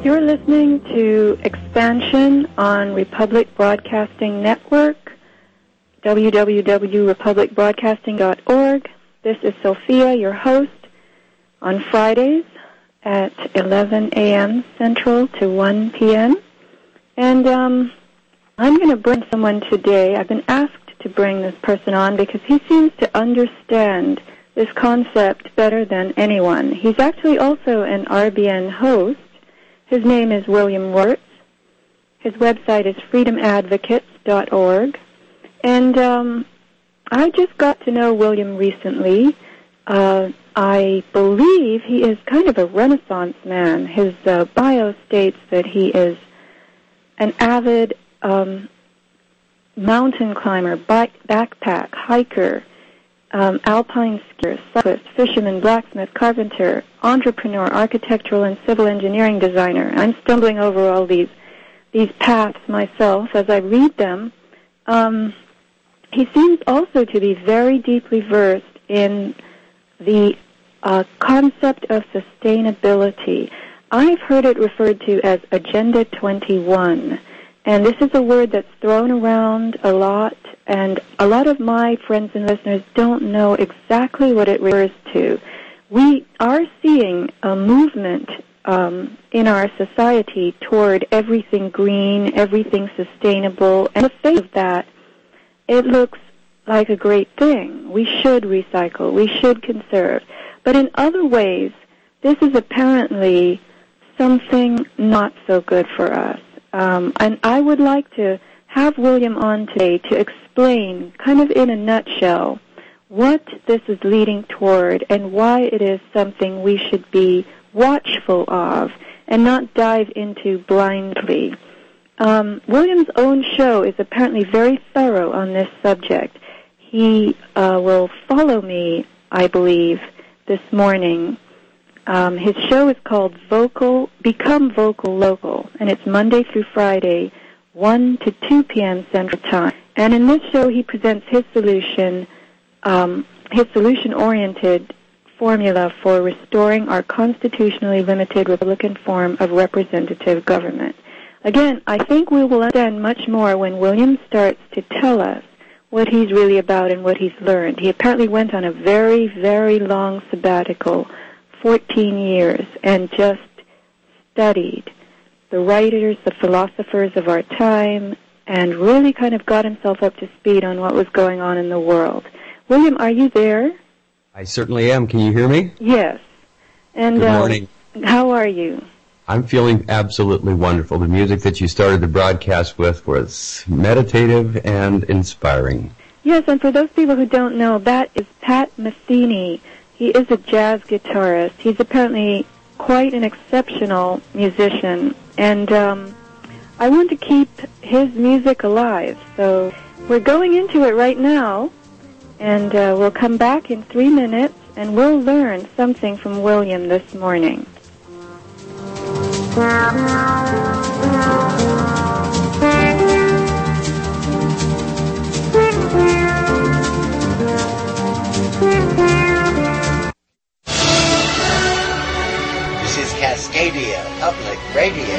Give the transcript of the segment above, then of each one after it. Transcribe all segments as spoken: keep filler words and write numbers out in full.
You're listening to Expansion on Republic Broadcasting Network, w w w dot republic broadcasting dot org. This is Sophia, your host, on Fridays at eleven a.m. Central to one p.m. And um, I'm going to bring someone today. I've been asked to bring this person on because he seems to understand this concept better than anyone. He's actually also an R B N host. His name is William Wirtz. His website is freedom advocates dot org. And um, I just got to know William recently. Uh, I believe he is kind of a Renaissance man. His uh, bio states that he is an avid um, mountain climber, bike, backpack, hiker, Um, alpine skier, cyclist, fisherman, blacksmith, carpenter, entrepreneur, architectural and civil engineering designer. I'm stumbling over all these these paths myself as I read them. Um, he seems also to be very deeply versed in the uh, concept of sustainability. I've heard it referred to as Agenda twenty-one, and this is a word that's thrown around a lot. And a lot of my friends and listeners don't know exactly what it refers to. We are seeing a movement um, in our society toward everything green, everything sustainable. And the face of that, it looks like a great thing. We should recycle. We should conserve. But in other ways, this is apparently something not so good for us. Um, and I would like to have William on today to explain, kind of in a nutshell, what this is leading toward and why it is something we should be watchful of and not dive into blindly. Um, William's own show is apparently very thorough on this subject. He uh, will follow me, I believe, this morning. Um, his show is called Vocal, Become Vocal Local, and it's Monday through Friday, one to two p.m. Central Time. And in this show, he presents his solution, um, his solution-oriented formula for restoring our constitutionally limited Republican form of representative government. Again, I think we will understand much more when William starts to tell us what he's really about and what he's learned. He apparently went on a very, very long sabbatical, fourteen years, and just studied the writers, the philosophers of our time, and really kind of got himself up to speed on what was going on in the world. William, are you there? I certainly am. Can you hear me? Yes. And Good morning. Uh, how are you? I'm feeling absolutely wonderful. The music that you started the broadcast with was meditative and inspiring. Yes, and for those people who don't know, that is Pat Metheny. He is a jazz guitarist. He's apparently quite an exceptional musician, and um, I want to keep his music alive. So we're going into it right now, and uh, we'll come back in three minutes, and we'll learn something from William this morning. This is Cascadia Public Radio.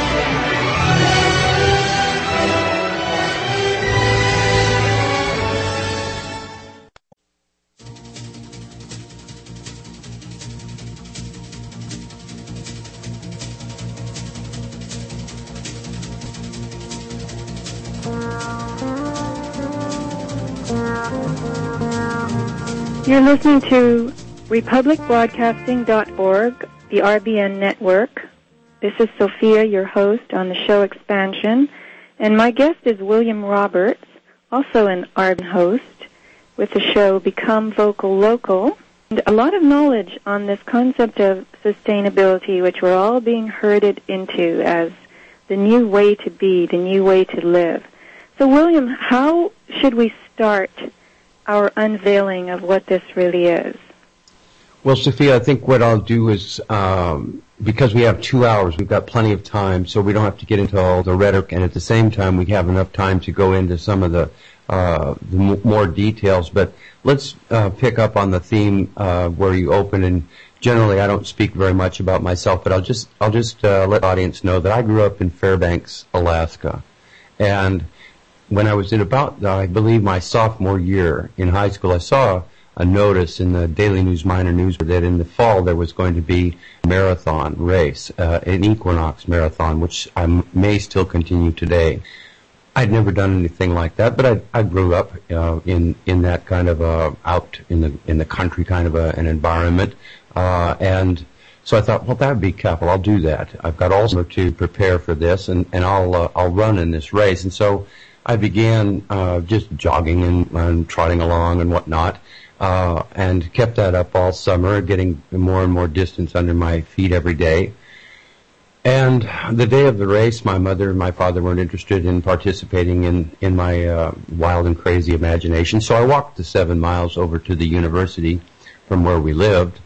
You're listening to republic broadcasting dot org, the R B N network. This is Sophia, your host on the show Expansion, and my guest is William Roberts, also an R B N host with the show Become Vocal Local. And a lot of knowledge on this concept of sustainability, which we're all being herded into as the new way to be, the new way to live. So, William, how should we start our unveiling of what this really is? Well, Sophia, I think what I'll do is, um, because we have two hours, we've got plenty of time, so we don't have to get into all the rhetoric, and at the same time, we have enough time to go into some of the, uh, the m- more details. But let's uh, pick up on the theme uh, where you open and generally I don't speak very much about myself, but I'll just I'll just uh, let the audience know that I grew up in Fairbanks, Alaska, and when I was in about uh, I believe my sophomore year in high school, I saw a notice in the Daily News Minor News that in the fall there was going to be a marathon race, uh, an Equinox marathon, which I may still continue today. I'd never done anything like that, but I, I grew up uh, in in that kind of a out in the in the country kind of a, an environment, uh, and so I thought, well, that would be capital. I'll do that. I've got all summer to prepare for this, and and I'll uh, I'll run in this race. And so I began uh, just jogging and, and trotting along and whatnot, uh, and kept that up all summer, getting more and more distance under my feet every day. And the day of the race, my mother and my father weren't interested in participating in, in my uh, wild and crazy imagination. So I walked the seven miles over to the university from where we lived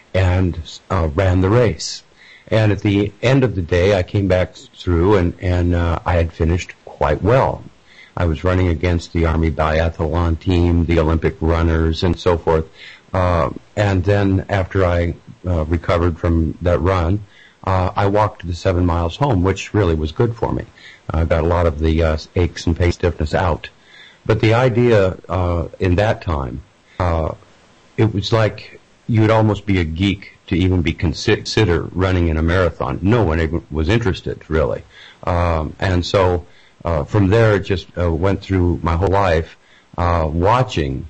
and uh, ran the race. And at the end of the day, I came back through and, and uh, I had finished quite well. I was running against the Army biathlon team, the Olympic runners, and so forth. Uh, and then after I uh, recovered from that run, Uh, I walked the seven miles home, which really was good for me. I uh, got a lot of the uh, aches and pain stiffness out. But the idea uh, in that time, uh, it was like you would almost be a geek to even be consider running in a marathon. No one even was interested, really. Um, and so uh, from there, it just uh, went through my whole life uh, watching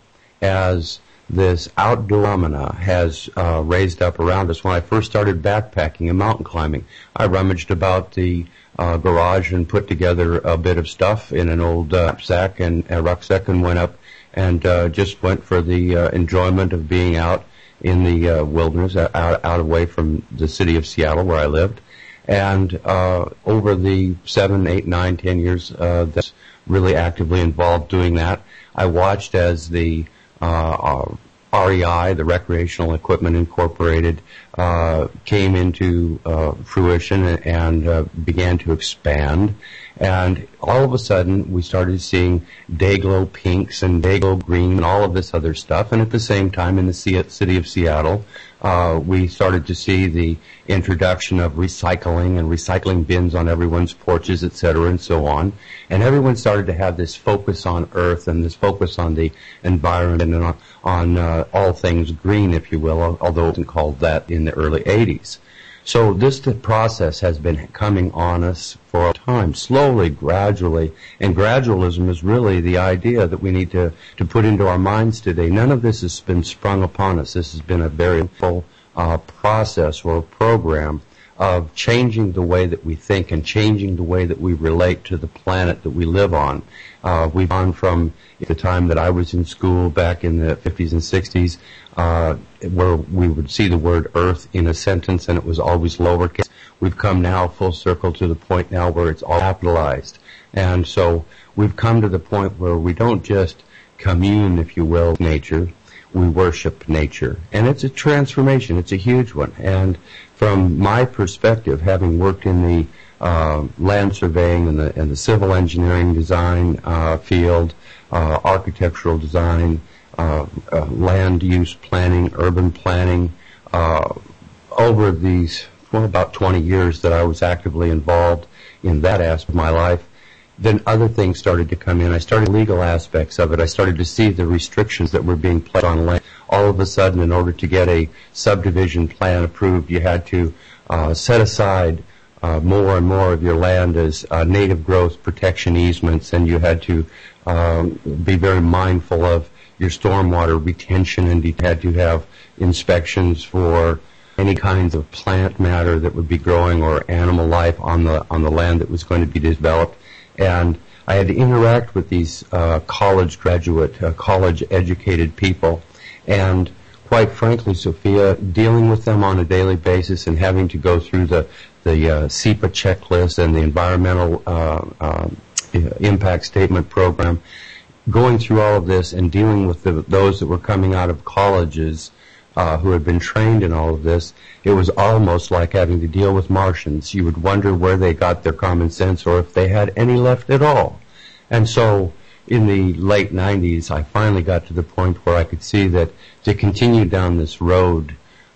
as this outdoor phenomena has uh, raised up around us. When I first started backpacking and mountain climbing, I rummaged about the uh, garage and put together a bit of stuff in an old uh, sack and a rucksack and went up and uh, just went for the uh, enjoyment of being out in the uh, wilderness, out, out away from the city of Seattle where I lived. And uh, over the seven, eight, nine, ten years uh, that's really actively involved doing that, I watched as the Uh, R E I, the Recreational Equipment Incorporated, uh, came into uh, fruition and, and uh, began to expand. And all of a sudden, we started seeing Dayglow pinks and Dayglow green and all of this other stuff. And at the same time, in the city of Seattle, uh, we started to see the introduction of recycling and recycling bins on everyone's porches, et cetera, and so on. And everyone started to have this focus on Earth and this focus on the environment and on, on uh, all things green, if you will, although it wasn't called that in the early eighties. So this the process has been coming on us for a time, slowly, gradually, and gradualism is really the idea that we need to, to put into our minds today. None of this has been sprung upon us. This has been a very full uh, process or program of changing the way that we think and changing the way that we relate to the planet that we live on. Uh, we've gone from the time that I was in school back in the fifties and sixties, uh, where we would see the word Earth in a sentence and it was always lowercase. We've come now full circle to the point now where it's all capitalized. And so we've come to the point where we don't just commune, if you will, with nature. We worship nature. And it's a transformation. It's a huge one. And from my perspective, having worked in the uh, land surveying and the, and the civil engineering design uh, field, uh, architectural design, uh, uh, land use planning, urban planning, uh, over these, well, about twenty years that I was actively involved in that aspect of my life, then other things started to come in. I started legal aspects of it. I started to see the restrictions that were being placed on land. All of a sudden, in order to get a subdivision plan approved, you had to uh, set aside uh, more and more of your land as uh, native growth protection easements, and you had to um, be very mindful of your stormwater retention, and you had to have inspections for any kinds of plant matter that would be growing or animal life on the on the land that was going to be developed. And I had to interact with these uh, college graduate, uh, college-educated people, and quite frankly, Sophia, dealing with them on a daily basis and having to go through the the uh, SEPA checklist and the environmental uh, uh, impact statement program, going through all of this and dealing with the, those that were coming out of colleges uh, who had been trained in all of this, it was almost like having to deal with Martians. You would wonder where they got their common sense or if they had any left at all. And so in the late nineties, I finally got to the point where I could see that to continue down this road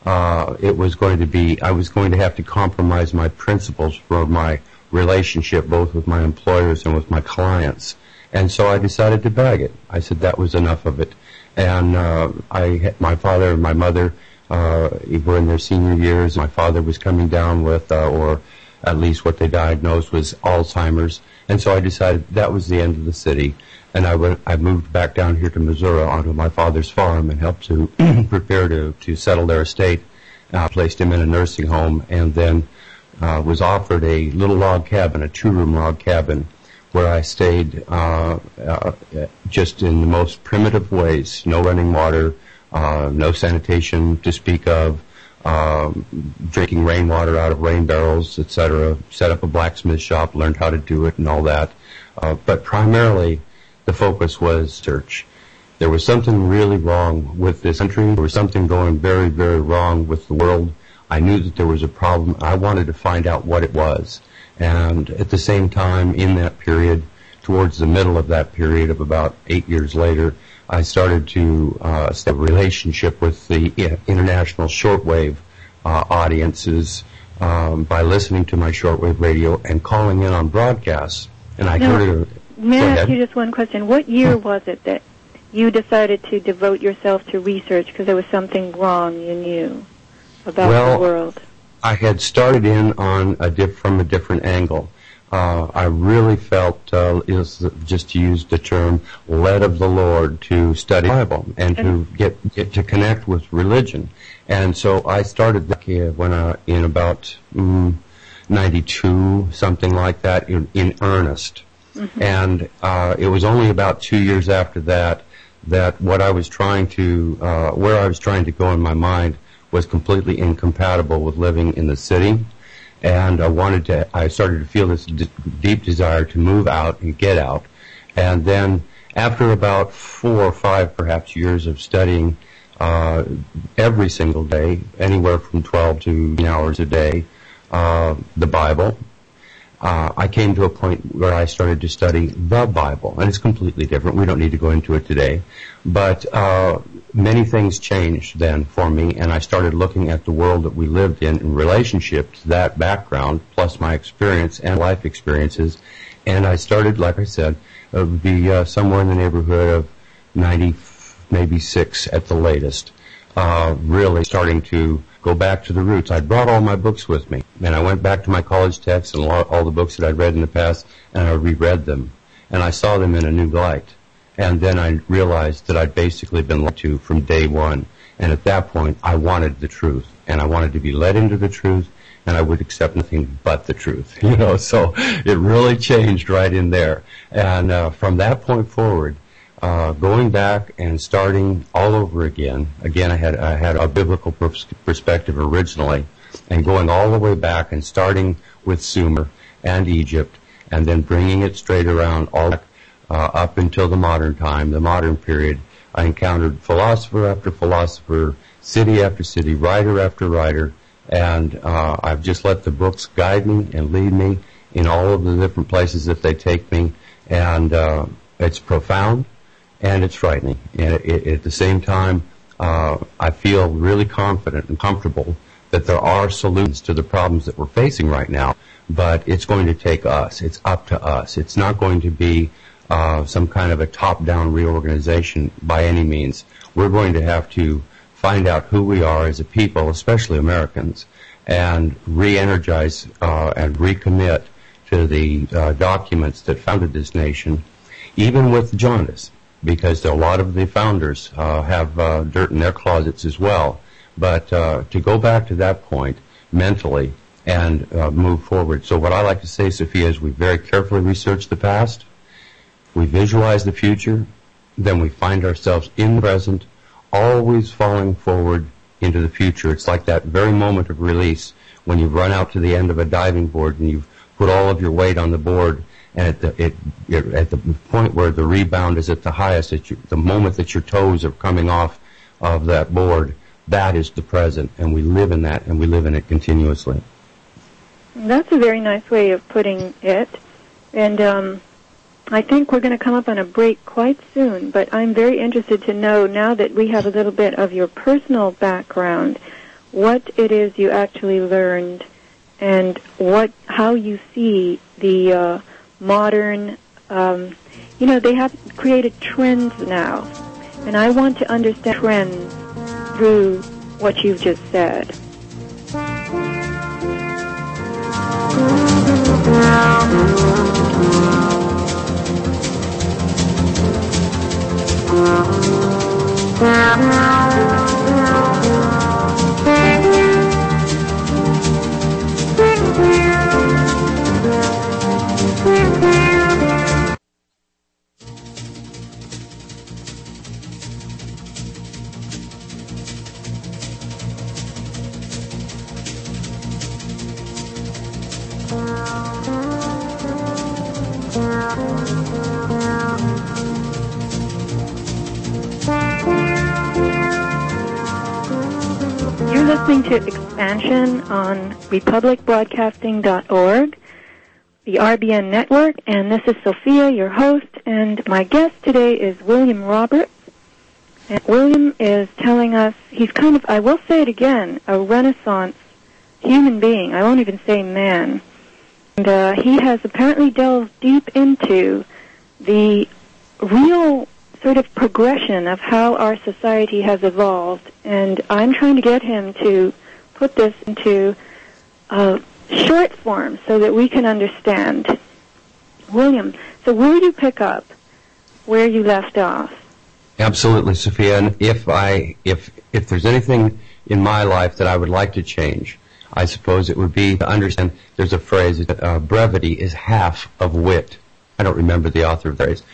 uh, it was going to be, I was going to have to compromise my principles for my relationship, both with my employers and with my clients. And so I decided to bag it. I said that was enough of it. And uh, I, my father and my mother uh, were in their senior years. My father was coming down with, uh, or at least what they diagnosed was Alzheimer's. And so I decided that was the end of the city. And I went, I moved back down here to Missouri onto my father's farm and helped to prepare to, to settle their estate. Uh, placed him in a nursing home, and then uh, was offered a little log cabin, a two-room log cabin, where I stayed uh, uh, just in the most primitive ways. No running water, uh, no sanitation to speak of, um, drinking rainwater out of rain barrels, et cetera. Set up a blacksmith shop, learned how to do it and all that. Uh, but primarily, the focus was church. There was something really wrong with this country. There was something going very, very wrong with the world. I knew that there was a problem. I wanted to find out what it was. And at the same time, in that period, towards the middle of that period of about eight years later, I started to uh, establish a relationship with the international shortwave uh, audiences um, by listening to my shortwave radio and calling in on broadcasts. And I now, heard it. May I ask you just one question? What year was it that you decided to devote yourself to research because there was something wrong you knew about well, the world? I had started in on a diff, from a different angle. Uh, I really felt, uh, is just to use the term, led of the Lord to study the Bible and to get, get to connect with religion. And so I started that when I, in about mm, ninety-two, something like that, in, in earnest. Mm-hmm. And uh, it was only about two years after that that what I was trying to, uh, where I was trying to go in my mind was completely incompatible with living in the city. And I wanted to, I started to feel this d- deep desire to move out and get out. And then after about four or five perhaps years of studying uh, every single day, anywhere from twelve to hours a day, uh, the Bible, uh, I came to a point where I started to study the Bible. And it's completely different. We don't need to go into it today. But uh, many things changed then for me, and I started looking at the world that we lived in in relationship to that background, plus my experience and life experiences. And I started, like I said, it would be uh, somewhere in the neighborhood of ninety, maybe six at the latest, uh, really starting to go back to the roots. I brought all my books with me, and I went back to my college texts and all the books that I'd read in the past, and I reread them, and I saw them in a new light. And then I realized that I'd basically been led to from day one. And at that point, I wanted the truth. And I wanted to be led into the truth, and I would accept nothing but the truth. You know, so it really changed right in there. And uh, from that point forward, uh, going back and starting all over again, again, I had, I had a biblical pers- perspective originally, and going all the way back and starting with Sumer and Egypt, and then bringing it straight around all back Uh, up until the modern time, the modern period. I encountered philosopher after philosopher, city after city, writer after writer, and uh, I've just let the books guide me and lead me in all of the different places that they take me, and uh, it's profound and it's frightening. And it, it, at the same time, uh, I feel really confident and comfortable that there are solutions to the problems that we're facing right now, but it's going to take us. It's up to us. It's not going to be Uh, some kind of a top-down reorganization by any means. We're going to have to find out who we are as a people, especially Americans, and re-energize uh, and recommit to the uh, documents that founded this nation, even with jaundice, because a lot of the founders uh, have uh, dirt in their closets as well. But uh, to go back to that point mentally and uh, move forward. So what I like to say, Sophia, is we very carefully research the past, we visualize the future, then we find ourselves in the present, always falling forward into the future. It's like that very moment of release when you've run out to the end of a diving board and you've put all of your weight on the board, and at the, it, it, at the point where the rebound is at the highest, at you, the moment that your toes are coming off of that board, that is the present, and we live in that, and we live in it continuously. That's a very nice way of putting it, and um I think we're going to come up on a break quite soon, but I'm very interested to know, now that we have a little bit of your personal background, what it is you actually learned and what how you see the uh, modern, um, you know, they have created trends now. And I want to understand trends through what you've just said. You're listening to Expansion on Republic Broadcasting dot org, the R B N network, and this is Sophia, your host, and my guest today is William Roberts. And William is telling us, he's kind of, I will say it again, a Renaissance human being. I won't even say man. And uh, he has apparently delved deep into the real sort of progression of how our society has evolved. And I'm trying to get him to put this into uh, short form so that we can understand. William, so will you pick up where you left off? Absolutely, Sophia. And if I, if if there's anything in my life that I would like to change, I suppose it would be to understand. There's a phrase: uh, "Brevity is half of wit." I don't remember the author of the phrase.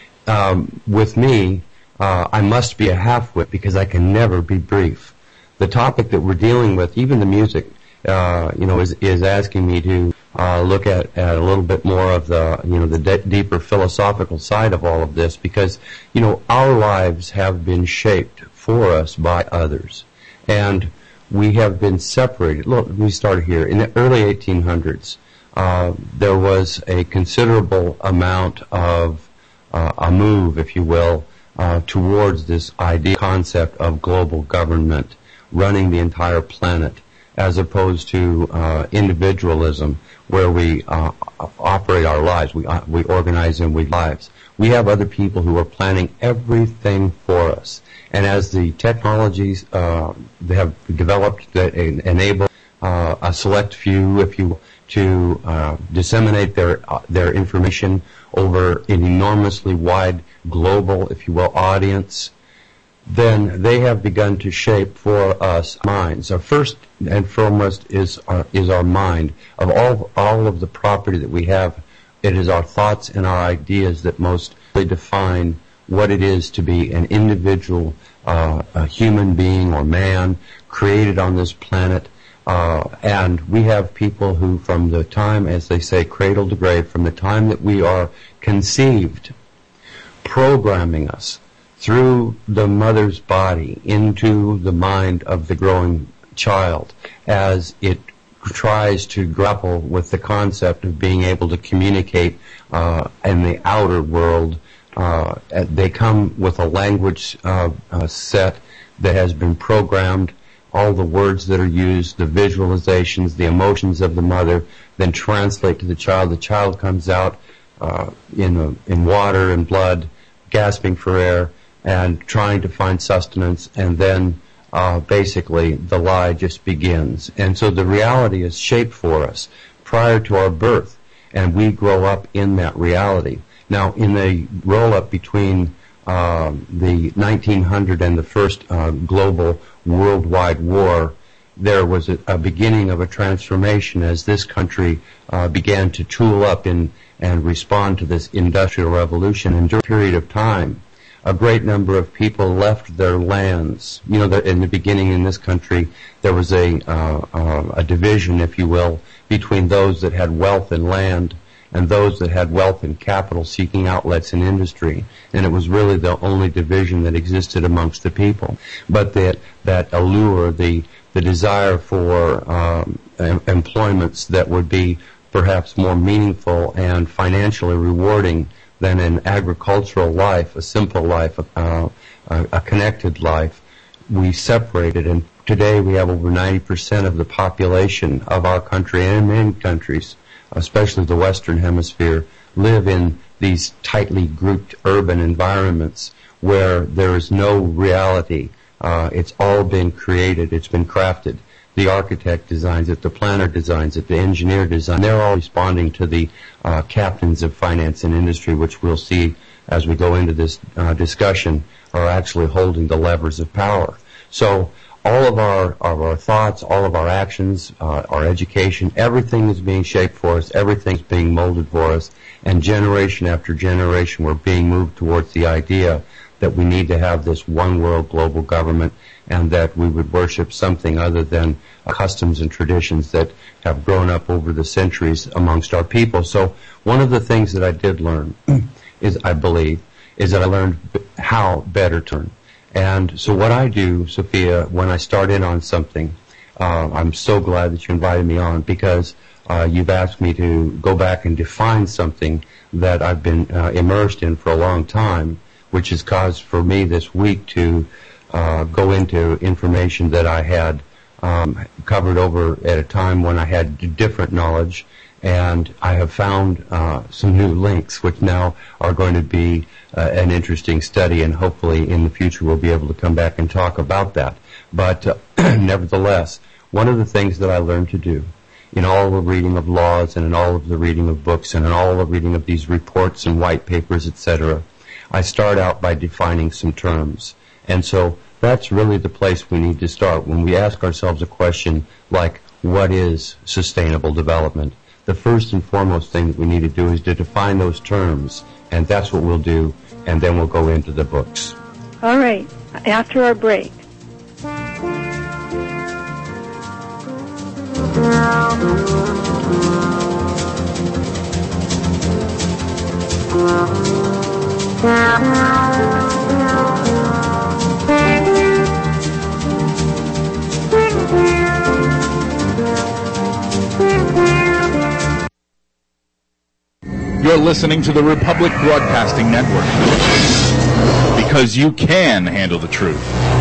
Um, with me, uh, I must be a half-wit because I can never be brief. The topic that we're dealing with, even the music, uh, you know, is is asking me to uh, look at, at a little bit more of the, you know, the de- deeper philosophical side of all of this, because, you know, our lives have been shaped for us by others, and we have been separated. Look, we start here in the early eighteen hundreds. Uh, there was a considerable amount of uh, a move, if you will, uh, towards this idea concept of global government running the entire planet, as opposed to uh, individualism, where we uh, operate our lives, we uh, we organize and we lives. We have other people who are planning everything for us, and as the technologies uh, they have developed that enable uh, a select few, if you will, to uh, disseminate their uh, their information over an enormously wide global, if you will, audience, then they have begun to shape for us minds. Our first and foremost is our, is our mind. Of all all of the property that we have, it is our thoughts and our ideas that mostly define what it is to be an individual, uh, a human being or man created on this planet. Uh, and we have people who, from the time, as they say, cradle to grave, from the time that we are conceived, programming us through the mother's body into the mind of the growing child as it tries to grapple with the concept of being able to communicate uh, in the outer world. Uh, they come with a language uh, uh, set that has been programmed. All the words that are used, the visualizations, the emotions of the mother, then translate to the child. The child comes out uh, in a, in water and blood, gasping for air, and trying to find sustenance, and then uh, basically the lie just begins. And so the reality is shaped for us prior to our birth, and we grow up in that reality. Now, in the roll-up between uh, the nineteen hundred and the first uh, global worldwide war, there was a, a beginning of a transformation as this country uh, began to tool up in, and respond to this industrial revolution. And during a period of time, a great number of people left their lands. You know, in the beginning in this country, there was a, uh, uh, a division, if you will, between those that had wealth and land and those that had wealth and capital seeking outlets in industry. And it was really the only division that existed amongst the people. But that, that allure, the, the desire for um, em- employments that would be perhaps more meaningful and financially rewarding than an agricultural life, a simple life, uh, a, a connected life, we separated, and today we have over ninety percent of the population of our country and in many countries, especially the Western Hemisphere, live in these tightly grouped urban environments where there is no reality. Uh, it's all been created. It's been crafted. The architect designs it, the planner designs it, the engineer designs it. They're all responding to the uh, captains of finance and industry, which we'll see as we go into this uh, discussion, are actually holding the levers of power. So all of our, of our thoughts, all of our actions, uh, our education, everything is being shaped for us, everything's being molded for us, and generation after generation we're being moved towards the idea that we need to have this one world global government, and that we would worship something other than uh, customs and traditions that have grown up over the centuries amongst our people. So one of the things that I did learn is, I believe, is that I learned how better to learn. And so what I do, Sophia, when I start in on something, uh, I'm so glad that you invited me on, because uh, you've asked me to go back and define something that I've been uh, immersed in for a long time, which has caused for me this week to uh, go into information that I had um, covered over at a time when I had different knowledge, and I have found uh, some new links which now are going to be uh, an interesting study, and hopefully in the future we'll be able to come back and talk about that. But uh, nevertheless, one of the things that I learned to do in all the reading of laws and in all of the reading of books and in all the reading of these reports and white papers, et cetera, I start out by defining some terms. And so that's really the place we need to start. When we ask ourselves a question like, what is sustainable development? The first and foremost thing that we need to do is to define those terms, and that's what we'll do, and then we'll go into the books. All right, after our break. You're listening to the Republic Broadcasting Network, because you can handle the truth.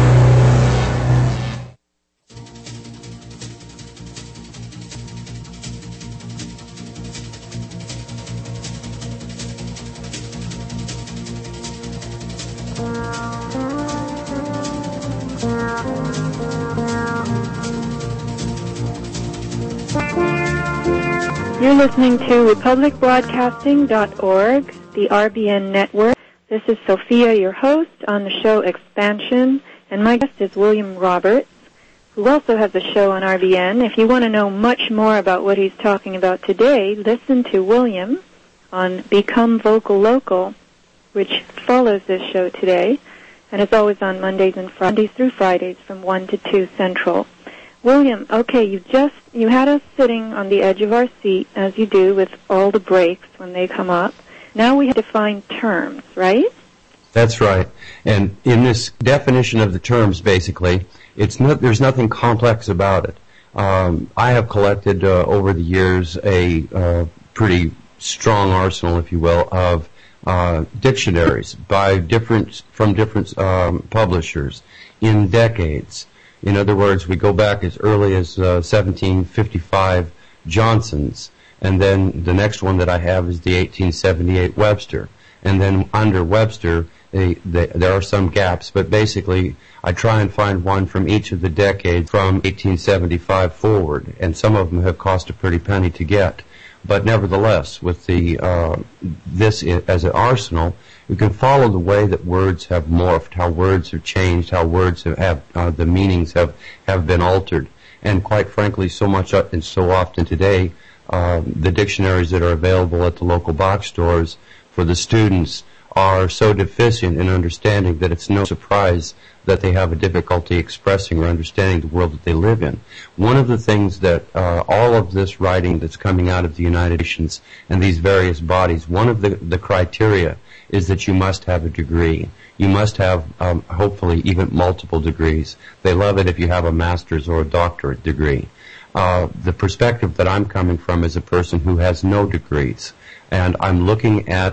You're listening to republic broadcasting dot org, the R B N network. This is Sophia, your host, on the show Expansion, and my guest is William Roberts, who also has a show on R B N. If you want to know much more about what he's talking about today, listen to William on Become Vocal Local, which follows this show today, and it's always on Mondays and Fridays through Fridays from one to two Central. William, okay, you just, you had us sitting on the edge of our seat, as you do with all the breaks when they come up. Now we have to find terms, right? That's right. And in this definition of the terms, basically, it's not, there's nothing complex about it. Um, I have collected uh, over the years a uh, pretty strong arsenal, if you will, of uh, dictionaries by different, from different um, publishers in decades. In other words, we go back as early as uh, seventeen fifty-five Johnson's, and then the next one that I have is the eighteen seventy-eight Webster. And then under Webster, they, they, there are some gaps, but basically I try and find one from each of the decades from eighteen seventy-five forward, and some of them have cost a pretty penny to get. But nevertheless, with the uh, this as an arsenal, you can follow the way that words have morphed, how words have changed, how words have, have uh, the meanings have, have been altered. And quite frankly, so much uh, and so often today, uh, the dictionaries that are available at the local box stores for the students are so deficient in understanding that it's no surprise that they have a difficulty expressing or understanding the world that they live in. One of the things that uh, all of this writing that's coming out of the United Nations and these various bodies, one of the, the criteria is that you must have a degree. You must have, um, hopefully, even multiple degrees. They love it if you have a master's or a doctorate degree. Uh, the perspective that I'm coming from is a person who has no degrees, and I'm looking at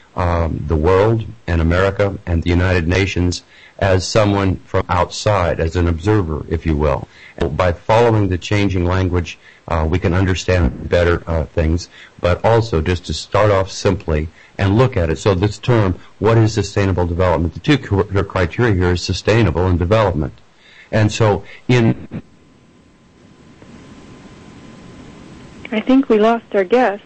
um, the world and America and the United Nations as someone from outside, as an observer, if you will. And by following the changing language, uh, we can understand better uh, things, but also just to start off simply and look at it. So this term, what is sustainable development? The two cr- criteria here is sustainable and development. And so in... I think we lost our guest.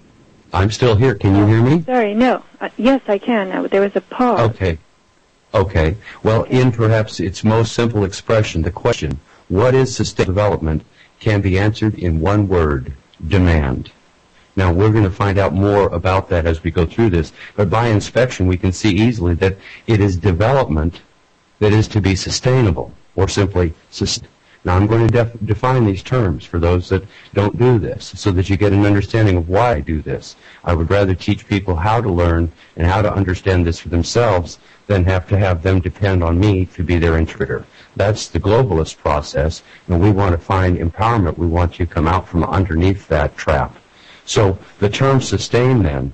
I'm still here. Can you hear me? Sorry, no. Uh, yes, I can. Uh, there was a pause. Okay. Okay. Well, Okay. in perhaps its most simple expression, the question, what is sustainable development, can be answered in one word, demand. Now, we're going to find out more about that as we go through this, but by inspection, we can see easily that it is development that is to be sustainable, or simply sustainable. Now, I'm going to def- define these terms for those that don't do this, so that you get an understanding of why I do this. I would rather teach people how to learn and how to understand this for themselves than have to have them depend on me to be their interpreter. That's the globalist process, and we want to find empowerment. We want you to come out from underneath that trap. So the term sustain, then,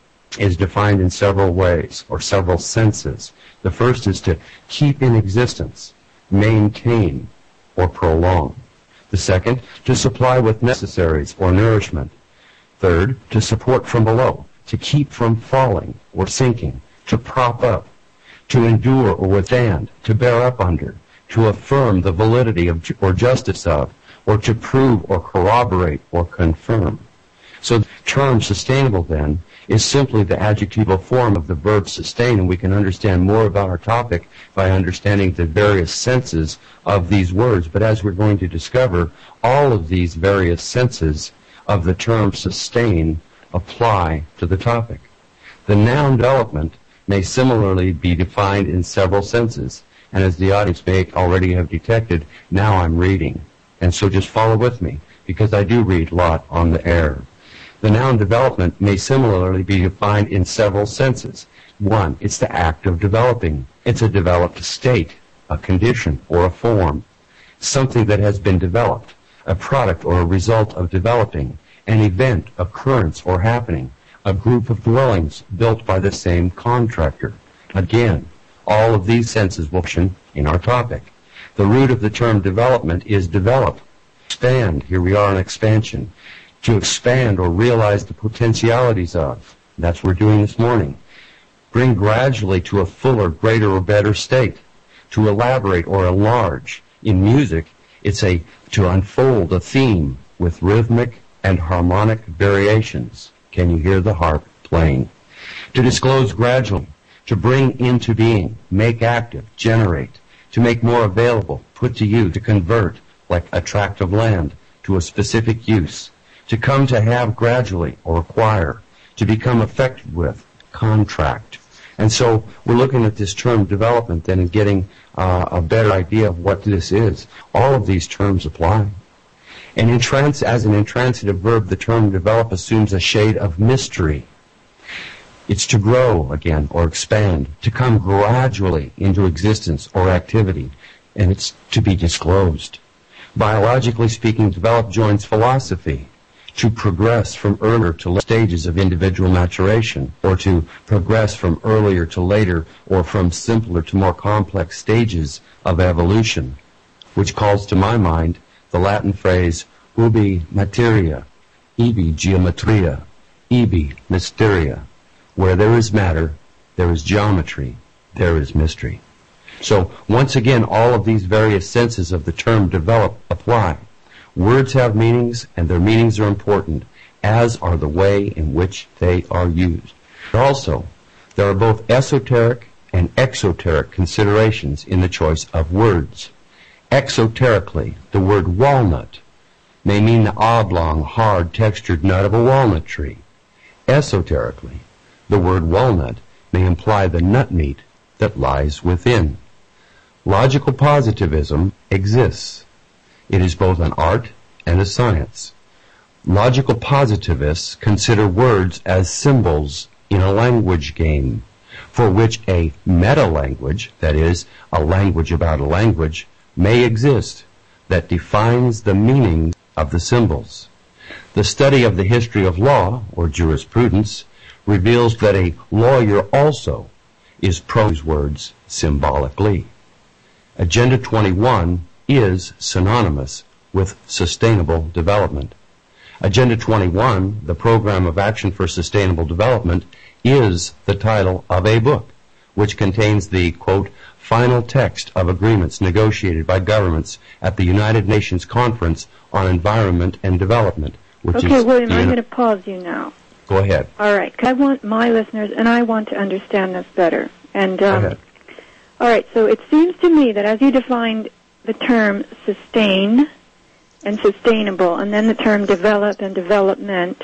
is defined in several ways, or several senses. The first is to keep in existence, maintain, or prolong. The second, to supply with necessaries or nourishment. Third, to support from below, to keep from falling or sinking, to prop up, to endure or withstand, to bear up under, to affirm the validity of or justice of, or to prove or corroborate or confirm. So the term sustainable, then, is simply the adjectival form of the verb sustain, and we can understand more about our topic by understanding the various senses of these words. But as we're going to discover, all of these various senses of the term sustain apply to the topic. The noun development may similarly be defined in several senses, and as the audience may already have detected, now I'm reading. And so just follow with me, because I do read a lot on the air. The noun development may similarly be defined in several senses. One, it's the act of developing. It's a developed state, a condition, or a form. Something that has been developed, a product or a result of developing, an event, occurrence, or happening, a group of dwellings built by the same contractor. Again, all of these senses will function in our topic. The root of the term development is develop. Expand, here we are in expansion. To expand or realize the potentialities of. That's what we're doing this morning. Bring gradually to a fuller, greater, or better state. To elaborate or enlarge. In music, it's a to unfold a theme with rhythmic and harmonic variations. Can you hear the harp playing? To disclose gradually. To bring into being. Make active. Generate. To make more available. Put to use. To convert, like a tract of land, to a specific use. To come to have gradually or acquire, to become affected with, contract. And so we're looking at this term development then and getting uh, a better idea of what this is. All of these terms apply. And in trans- as an intransitive verb, the term develop assumes a shade of mystery. It's to grow again or expand, to come gradually into existence or activity, and it's to be disclosed. Biologically speaking, develop joins philosophy. To progress from earlier to later stages of individual maturation, or to progress from earlier to later, or from simpler to more complex stages of evolution, which calls to my mind the Latin phrase ubi materia, ibi geometria, ibi mysteria. Where there is matter, there is geometry, there is mystery. So once again, all of these various senses of the term develop apply. Words have meanings, and their meanings are important, as are the way in which they are used. Also, there are both esoteric and exoteric considerations in the choice of words. Exoterically, the word walnut may mean the oblong, hard, textured nut of a walnut tree. Esoterically, the word walnut may imply the nut meat that lies within. Logical positivism exists. It is both an art and a science. Logical positivists consider words as symbols in a language game, for which a meta-language, that is, a language about a language, may exist that defines the meaning of the symbols. The study of the history of law, or jurisprudence, reveals that a lawyer also is prone to use words symbolically. Agenda twenty-one is synonymous with sustainable development. Agenda twenty-one, the Program of Action for Sustainable Development, is the title of a book which contains the, quote, final text of agreements negotiated by governments at the United Nations Conference on Environment and Development, which okay, is... William, the, I'm going to pause you now. Go ahead. All right, 'cause I want my listeners, and I want to understand this better. And um, Go ahead. All right, so it seems to me that as you defined the term sustain and sustainable, and then the term develop and development,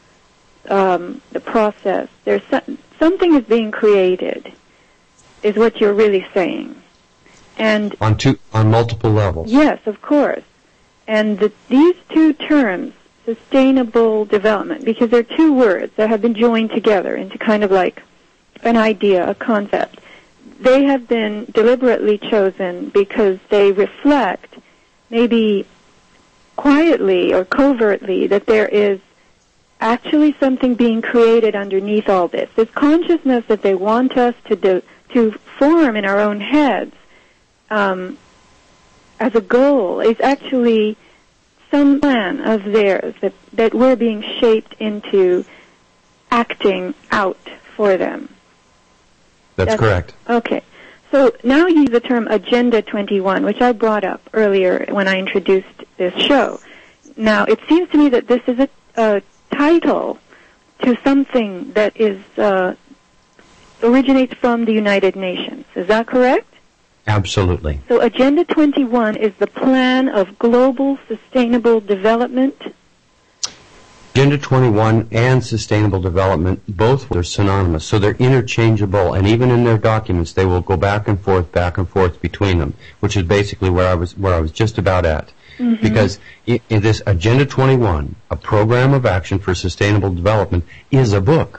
um, the process, there's so- something is being created, is what you're really saying. And on two, on multiple levels. Yes, of course. And the, these two terms, sustainable development, because they're two words that have been joined together into kind of like an idea, a concept. They have been deliberately chosen because they reflect, maybe quietly or covertly, that there is actually something being created underneath all this. This consciousness that they want us to do, to form in our own heads um, as a goal is actually some plan of theirs that, that we're being shaped into acting out for them. That's, That's correct. Okay. So now you use the term Agenda twenty-one, which I brought up earlier when I introduced this show. Now, it seems to me that this is a, a title to something that is uh, originates from the United Nations. Is that correct? Absolutely. So Agenda twenty-one is the plan of global sustainable development. Agenda twenty-one and sustainable development, both are synonymous, so they're interchangeable, and even in their documents they will go back and forth, back and forth between them, which is basically where I was where I was just about at. Mm-hmm. Because in, in this Agenda twenty-one, a program of action for sustainable development, is a book.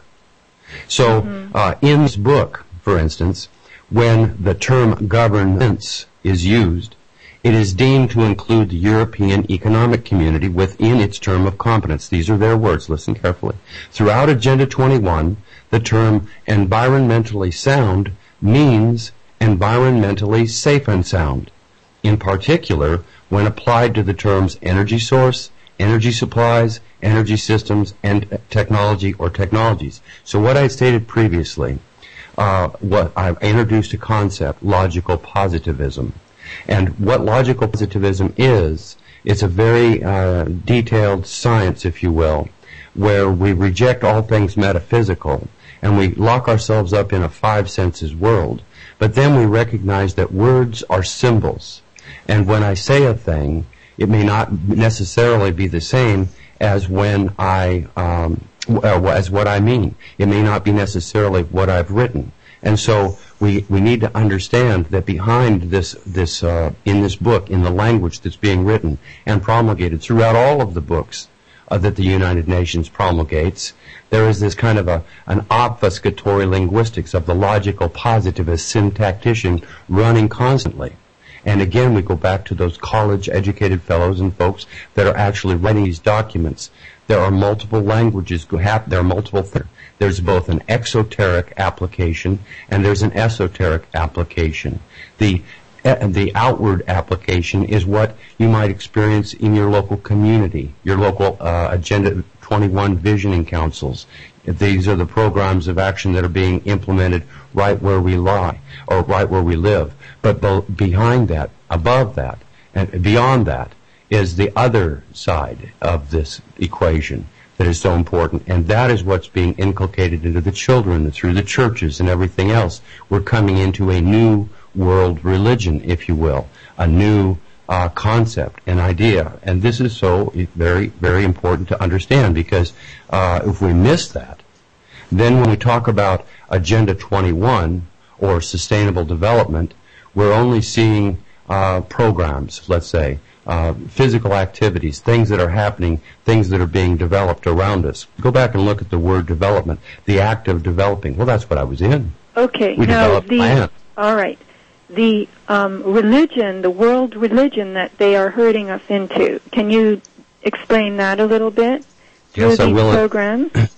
So mm-hmm. uh, in this book, for instance, when the term governance is used, it is deemed to include the European Economic Community within its term of competence. These are their words. Listen carefully. Throughout Agenda twenty-one, the term environmentally sound means environmentally safe and sound. In particular, when applied to the terms energy source, energy supplies, energy systems, and technology or technologies. So what I stated previously, uh, what I've introduced a concept, logical positivism. And what logical positivism is, it's a very uh, detailed science, if you will, where we reject all things metaphysical and we lock ourselves up in a five senses world. But then we recognize that words are symbols. And when I say a thing, it may not necessarily be the same as when I, um, as what I mean. It may not be necessarily what I've written. And so we, we need to understand that behind this, this uh, in this book, in the language that's being written and promulgated throughout all of the books uh, that the United Nations promulgates, there is this kind of a, an obfuscatory linguistics of the logical positivist syntactician running constantly. And again, we go back to those college-educated fellows and folks that are actually writing these documents. There are multiple languages. There are multiple things. There's both an exoteric application and there's an esoteric application. The the outward application is what you might experience in your local community, your local uh, Agenda twenty-one visioning councils. These are the programs of action that are being implemented right where we lie, or right where we live. But be- behind that, above that, and beyond that, is the other side of this equation that is so important, and that is what's being inculcated into the children through the churches and everything else. We're coming into a new world religion, if you will, a new uh, concept, an idea, and this is so very, very important to understand, because uh, if we miss that, then when we talk about Agenda twenty-one or sustainable development, we're only seeing uh, programs, let's say, Uh, physical activities, things that are happening, things that are being developed around us. Go back and look at the word development, the act of developing. Well, that's what I was in. Okay. We now developed the, land. All right. The um, religion, the world religion that they are herding us into, can you explain that a little bit through Yes, I these will. programs?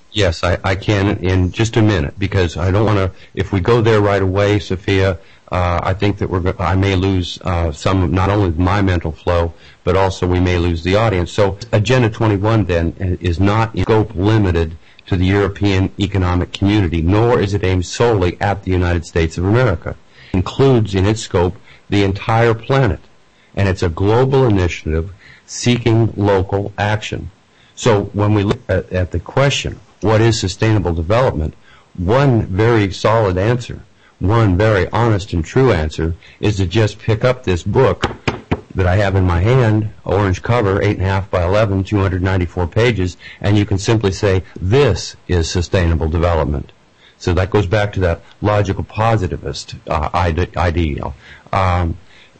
Yes, I, I can in just a minute, because I don't want to, if we go there right away, Sophia, uh, I think that we're go- I may lose uh, some, of not only my mental flow, but also we may lose the audience. So Agenda twenty-one then is not in scope limited to the European Economic Community, nor is it aimed solely at the United States of America. It includes in its scope the entire planet, and it's a global initiative seeking local action. So when we look at, at the question, what is sustainable development, one very solid answer, one very honest and true answer, is to just pick up this book that I have in my hand, orange cover, eight and a half by eleven, two hundred ninety-four pages, and you can simply say, this is sustainable development. So that goes back to that logical positivist uh, idea. Um,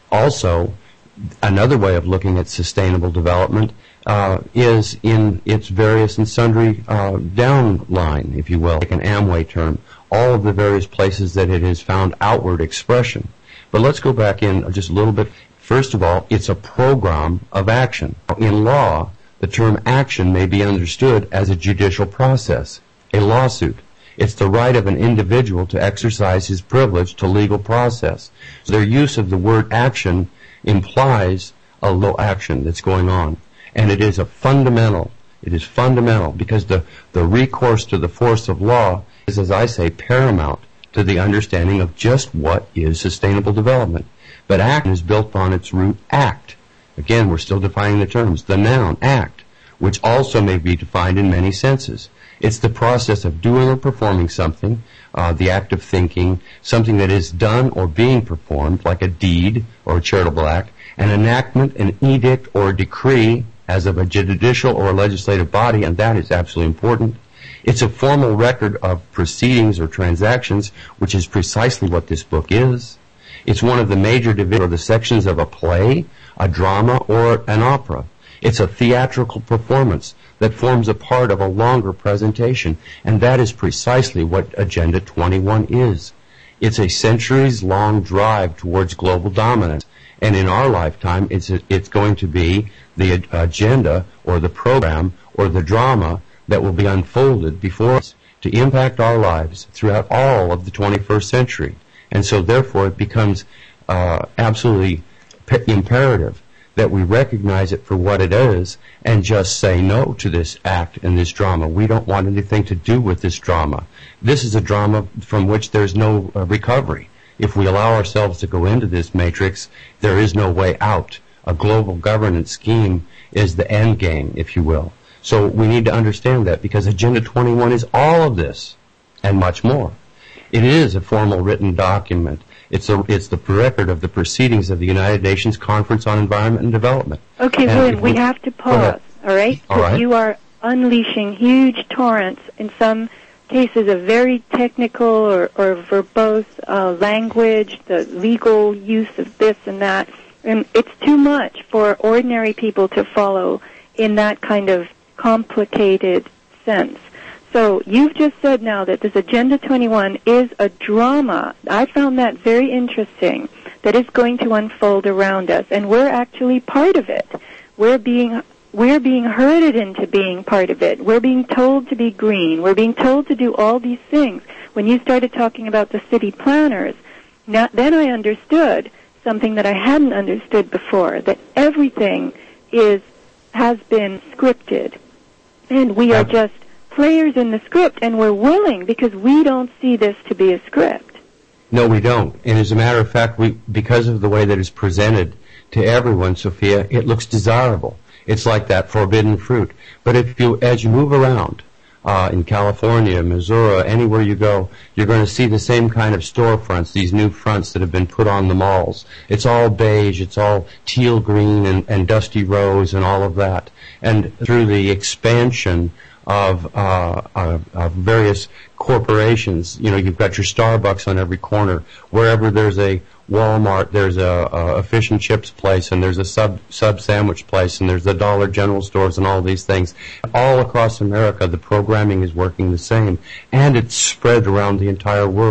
also, another way of looking at sustainable development uh, is in its various and sundry uh, downline, if you will, like an Amway term, all of the various places that it has found outward expression. But let's go back in just a little bit. First of all, it's a program of action. In law, the term action may be understood as a judicial process, a lawsuit. It's the right of an individual to exercise his privilege to legal process. So their use of the word action implies a low action that's going on. And it is a fundamental, it is fundamental, because the, the recourse to the force of law is, as I say, paramount to the understanding of just what is sustainable development. But action is built on its root act. Again, we're still defining the terms. The noun, act, which also may be defined in many senses. It's the process of doing or performing something, uh, the act of thinking, something that is done or being performed, like a deed or a charitable act, an enactment, an edict, or a decree as of a judicial or a legislative body, and that is absolutely important. It's a formal record of proceedings or transactions, which is precisely what this book is. It's one of the major divisions or the sections of a play, a drama, or an opera. It's a theatrical performance that forms a part of a longer presentation, and that is precisely what Agenda twenty-one is. It's a centuries-long drive towards global dominance, and in our lifetime, it's a, it's going to be the agenda or the program or the drama that will be unfolded before us to impact our lives throughout all of the twenty-first century. And so, therefore, it becomes uh, absolutely p- imperative that we recognize it for what it is and just say no to this act and this drama. We don't want anything to do with this drama. This is a drama from which there's no uh, recovery. If we allow ourselves to go into this matrix, there is no way out. A global governance scheme is the end game, if you will. So we need to understand that, because Agenda twenty-one is all of this and much more. It is a formal written document. It's a, it's the record of the proceedings of the United Nations Conference on Environment and Development. Okay, William, we, we have to pause, all right? All right. You are unleashing huge torrents, in some cases of very technical or, or verbose uh, language, the legal use of this and that. And it's too much for ordinary people to follow in that kind of complicated sense. So you've just said now that this Agenda twenty-one is a drama. I found that very interesting, that is going to unfold around us, and we're actually part of it. We're being we're being herded into being part of it. We're being told to be green. We're being told to do all these things. When you started talking about the city planners, now, then I understood something that I hadn't understood before, that everything is has been scripted, and we are just players in the script, and we're willing because we don't see this to be a script. No, we don't. And as a matter of fact, we because of the way that it's presented to everyone, Sophia, it looks desirable. It's like that forbidden fruit. But if you, as you move around uh, in California, Missouri, anywhere you go, you're going to see the same kind of storefronts, these new fronts that have been put on the malls. It's all beige, it's all teal green and, and dusty rose and all of that. And through the expansion of, uh, of, of various corporations, you know, you've got your Starbucks on every corner. Wherever there's a Walmart, there's a, a fish and chips place, and there's a sub sub sandwich place, and there's the Dollar General stores and all these things. All across America, the programming is working the same, and it's spread around the entire world.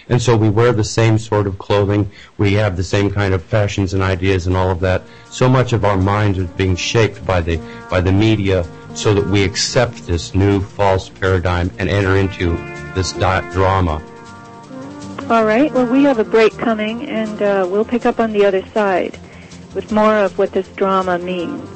And so we wear the same sort of clothing. We have the same kind of fashions and ideas and all of that. So much of our minds is being shaped by the by the media so that we accept this new false paradigm and enter into this di- drama. All right. Well, we have a break coming, and uh, we'll pick up on the other side with more of what this drama means.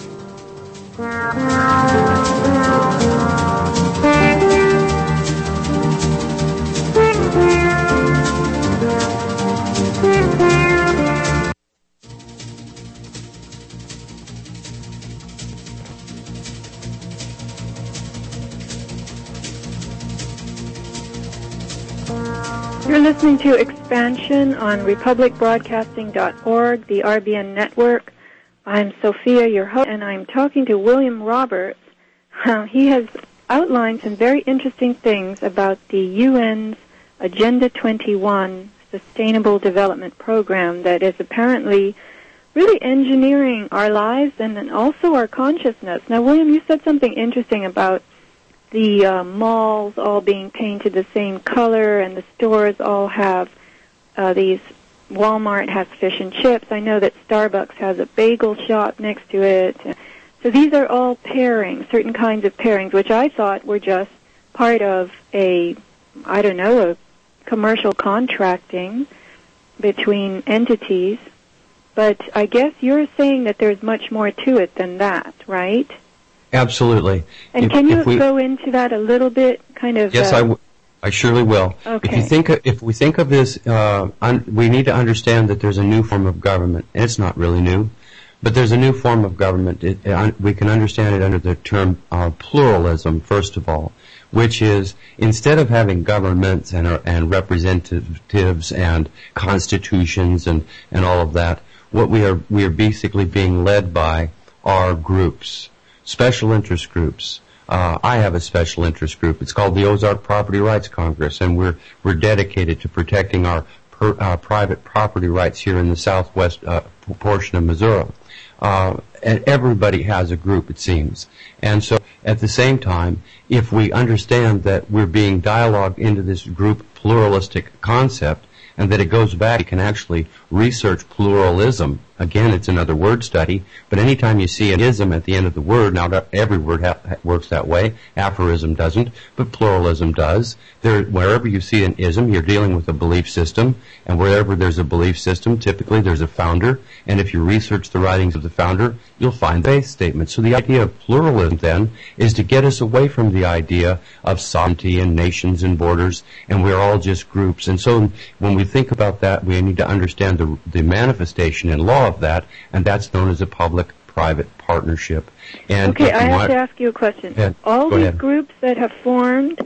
You're listening to Expansion on republic broadcasting dot org, the R B N network. I'm Sophia, your host, and I'm talking to William Roberts. Uh, he has outlined some very interesting things about the U N's Agenda twenty-one Sustainable Development Program that is apparently really engineering our lives and then also our consciousness. Now, William, you said something interesting about the uh, malls all being painted the same color and the stores all have uh, these, Walmart has fish and chips. I know that Starbucks has a bagel shop next to it. So these are all pairings, certain kinds of pairings, which I thought were just part of a, I don't know, a commercial contracting between entities. But I guess you're saying that there's much more to it than that, right? Absolutely. And if, can you we, go into that a little bit, kind of? Yes, uh, I, w- I surely will. Okay. If you think, of, if we think of this, uh, un- we need to understand that there's a new form of government, and it's not really new, but there's a new form of government. It, uh, we can understand it under the term uh, pluralism, first of all, which is instead of having governments and uh, and representatives and constitutions and and all of that, what we are we are basically being led by are groups. Special interest groups. Uh, I have a special interest group. It's called the Ozark Property Rights Congress, and we're we're dedicated to protecting our per, uh, private property rights here in the southwest uh, portion of Missouri. Uh, and everybody has a group, it seems. And so, at the same time, if we understand that we're being dialogued into this group pluralistic concept, and that it goes back, you can actually research pluralism. Again, it's another word study, but anytime you see an ism at the end of the word, now every word ha- works that way, aphorism doesn't, but pluralism does. There, wherever you see an ism, you're dealing with a belief system, and wherever there's a belief system, typically there's a founder, and if you research the writings of the founder, you'll find faith statements. So the idea of pluralism, then, is to get us away from the idea of sovereignty and nations and borders, and we're all just groups. And so when we think about that, we need to understand the, the manifestation in law of that, and that's known as a public-private partnership. And okay, I have want, to ask you a question. Yeah, all these ahead. groups that have formed,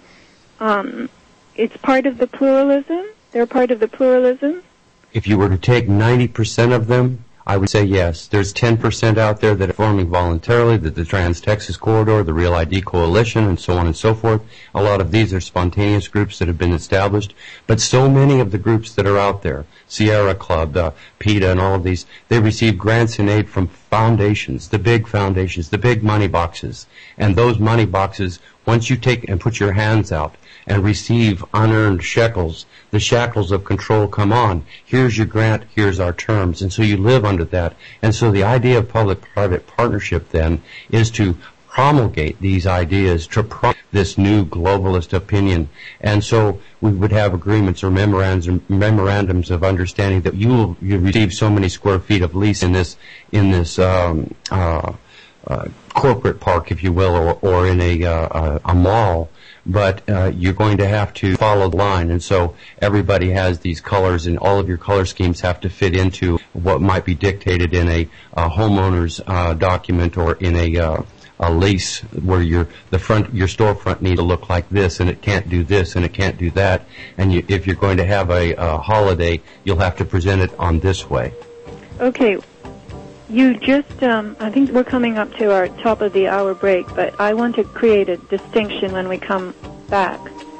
um, it's part of the pluralism? They're part of the pluralism? If you were to take ninety percent of them, I would say yes. There's ten percent out there that are forming voluntarily, the, the Trans-Texas Corridor, the Real I D Coalition, and so on and so forth. A lot of these are spontaneous groups that have been established. But so many of the groups that are out there, Sierra Club, uh, PETA, and all of these, they receive grants and aid from foundations, the big foundations, the big money boxes. And those money boxes, once you take and put your hands out and receive unearned shekels, the shackles of control come on. Here's your grant, here's our terms. And so you live under that. And so the idea of public-private partnership then is to promulgate these ideas, to promulgate this new globalist opinion. And so we would have agreements or memorandums, memorandums of understanding that you will you receive so many square feet of lease in this in this um, uh, uh, corporate park, if you will, or, or in a, uh, a mall. But uh, you're going to have to follow the line. And so everybody has these colors, and all of your color schemes have to fit into what might be dictated in a, a homeowner's uh, document or in a uh, a lease, where your the front your storefront needs to look like this, and it can't do this, and it can't do that. And you, if you're going to have a, a holiday, you'll have to present it on this way. Okay. You just, um, I think we're coming up to our top of the hour break, but I want to create a distinction when we come back.